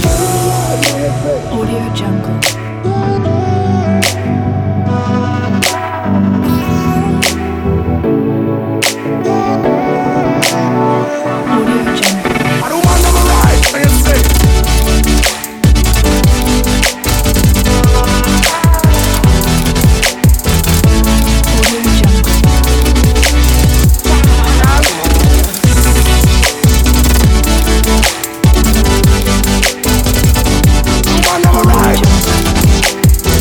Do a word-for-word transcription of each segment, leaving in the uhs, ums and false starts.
Audio Jungle. Audio Jungle. I don't want them right, I am sick. Audio Jungle. I want them right.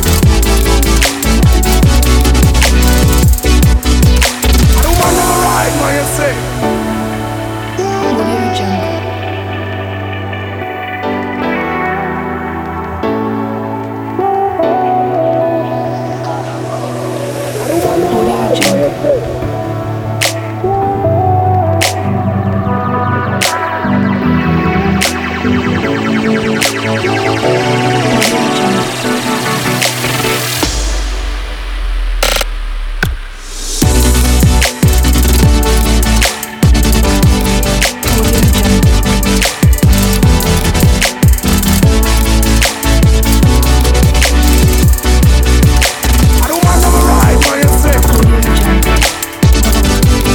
I don't want them right, I am sick. Audio Jungle. Audio Jungle. Audio Jungle. Audio Jungle. I don't want them right, I am sick. Audio Jungle.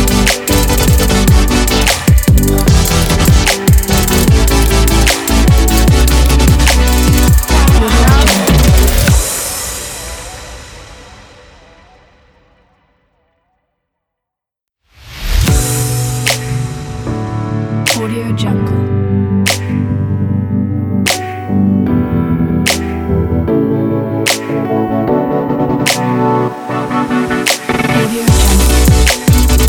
Audio Jungle. Audio Jungle.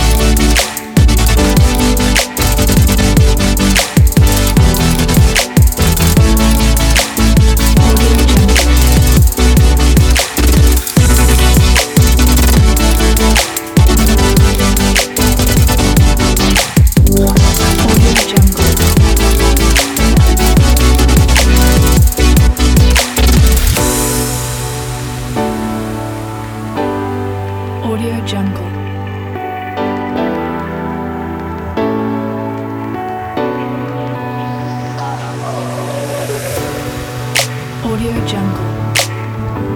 Audio Jungle. Audio Jungle. Audio Jungle. Audio Jungle.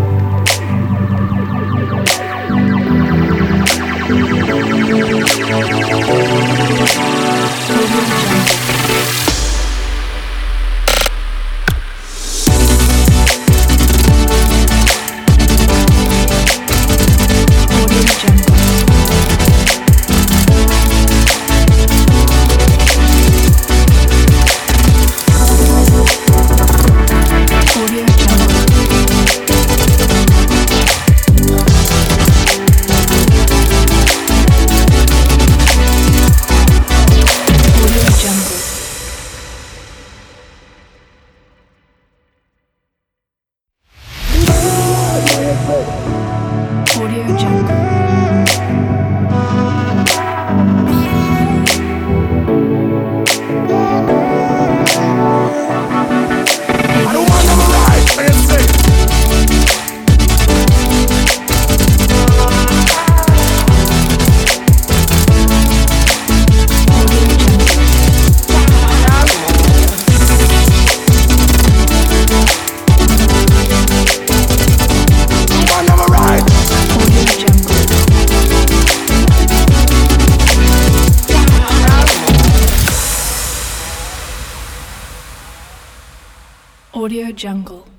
Audio Jungle. Audio Jungle. Audio Jungle. Audio Jungle. Audio Jungle. I don't want them right, I am sick. Audio Jungle. I want them right. Audio Jungle. Audio Jungle.